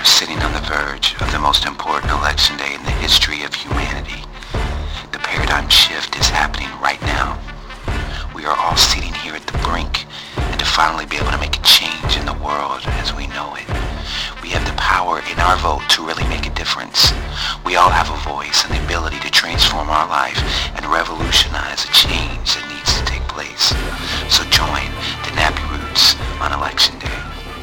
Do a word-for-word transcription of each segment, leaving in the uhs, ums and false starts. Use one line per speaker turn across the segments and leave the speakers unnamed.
sitting on the verge of the most important election day in the history of humanity. The paradigm shift is happening right now. We are all sitting here at the brink, and to finally be able to make a change in the world as we know it. We have the power in our vote to really make a difference. We all have a voice and the ability to transform our life and revolutionize a change that needs to take place. So join the Nappy Roots on Election Day.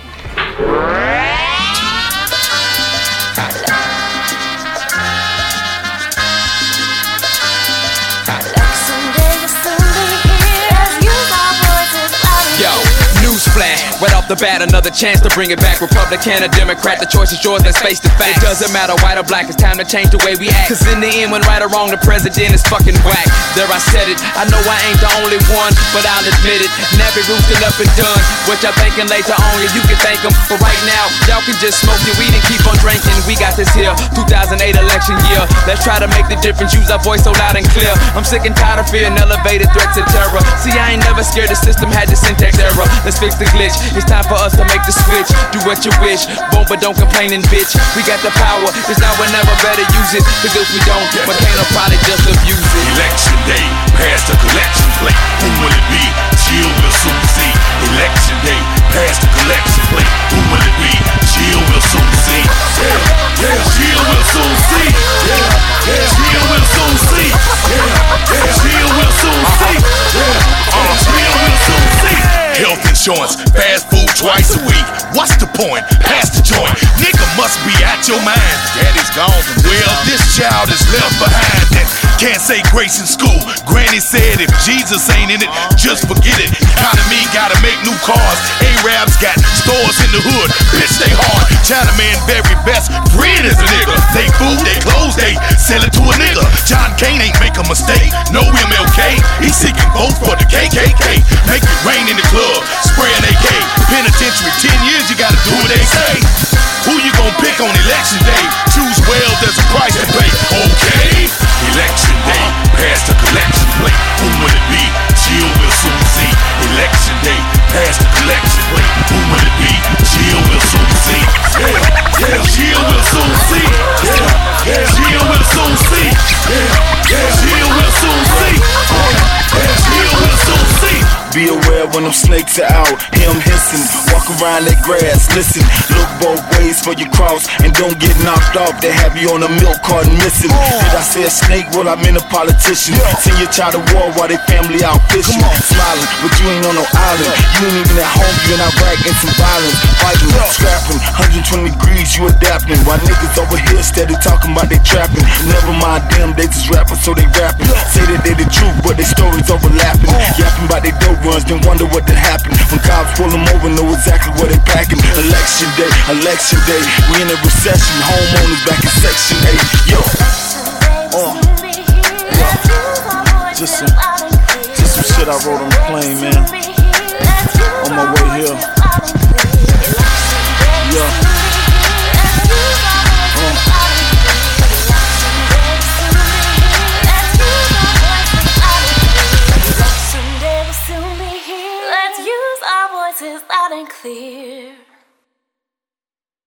Right off the bat, another chance to bring it back. Republican or Democrat, the choice is yours, let's face the facts. It doesn't matter white or black, it's time to change the way we act. Cause in the end, when right or wrong, the president is fucking whack. There I said it, I know I ain't the only one, but I'll admit it. Nappy roosted up and done. What y'all thinking later on, yeah, you can thank them. But right now, y'all can just smoke your weed and keep on drinking. We got this here, two thousand eight election year. Let's try to make the difference, use our voice so loud and clear. I'm sick and tired of fearing elevated threats and terror. See, I ain't never scared, the system had the syntax error. Let's fix the glitch, it's time for us to make the switch. Do what you wish, won't but don't complain and bitch. We got the power, it's now or never, better use it. Cause if we don't, McCain will probably just abuse it.
Election day, pass the collection plate. Who will it be? Jill will soon see. Election day, pass the collection plate. Who will it be? Jill will soon see. Yeah, yeah, Jill will soon see. Yeah, yeah, Jill will soon see. Yeah, yeah, Jill will soon see. Yeah, uh, Jill will soon see. Health insurance, fast food twice a week. What's the point? Pass the joint. Nigga must be out your mind. Daddy's gone. Well, this child is left behind and can't say grace in school. Granny said if Jesus ain't in it, just forget it. Economy gotta make new cars. Arabs got stores in the hood. Bitch, they hard. Chinaman very best friend is a nigga. They food, they clothes, they sell it to a nigga. John Kane ain't make a mistake. No M L K. He's seeking votes for the K K K. Make it rain in the club. Spray an A K. Penitentiary, ten years, you gotta do what they say. Who you gon' pick on election day? Choose well, there's a price to pay. Okay? Election day, pass the collection plate. Who will it be? Jill will soon see. Election day, pass the collection plate. Who will it be? Jill will soon see. Yeah, yeah, Jill will soon see. Yeah, yeah, Jill will soon see. Yeah, yeah, Jill will soon see. Yeah, Jill will soon see.
Be aware when them snakes are out, hear them hissing. Walk around that grass, listen. Look both ways for your cross and don't get knocked off. They have you on a milk carton missing. Did I say a snake? Well, I'm in a politician. Send your child to war while they family out fishing. Smiling, but you ain't on no island. You ain't even at home, you in Iraq in some violence. Fighting, scrapping, one hundred twenty degrees, you adapting. While niggas over here steady talking about they trapping. Never mind them, they just rapping, so they rapping. Say that they the truth, but their stories overlapping. Yapping about they dope runs, then wonder what did happen. When cops pull them over, know exactly what they packing. Election day, election day, we in a recession. Homeowners back in section eight. Yo, uh, yeah. Just some, just some shit I wrote on the plane, man. On my way here. Yeah.